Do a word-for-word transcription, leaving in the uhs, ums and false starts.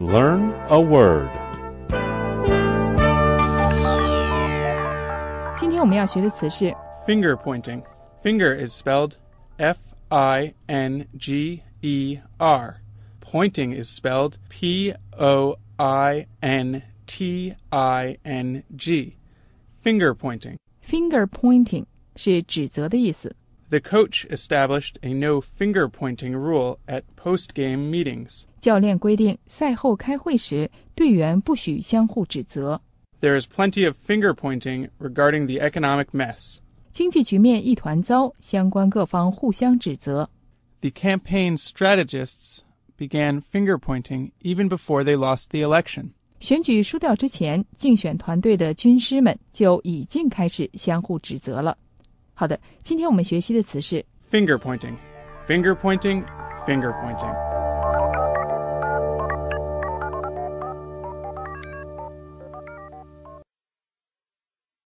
Learn a word. 今天我们要学的词是 Finger pointing. Finger is spelled F I N G E R. Pointing is spelled P O I N T I N G. Finger pointing. finger pointing 是指责的意思。 The coach established a no finger pointing rule at post-game meetings. 教练规定赛后开会时队员不许相互指责。 There is plenty of finger pointing regarding the economic mess. 经济局面一团糟，相关各方互相指责。 The campaign strategists began finger pointing even before they lost the election. 选举输掉之前，竞选团队的军师们就已经开始相互指责了。好的，今天我们学习的词是 Finger pointing. Finger pointing, finger pointing.